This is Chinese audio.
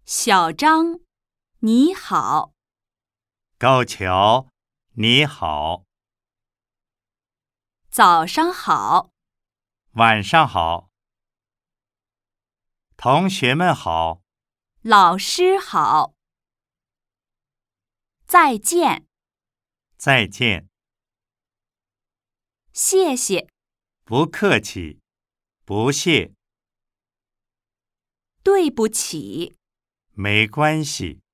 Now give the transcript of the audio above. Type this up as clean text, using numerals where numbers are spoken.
小张，你好。 高桥，你好。 早上好。 晚上好。同学们好。 老师好。再见。 再见。 谢谢。 不客气。不谢。 对不起。 没关系。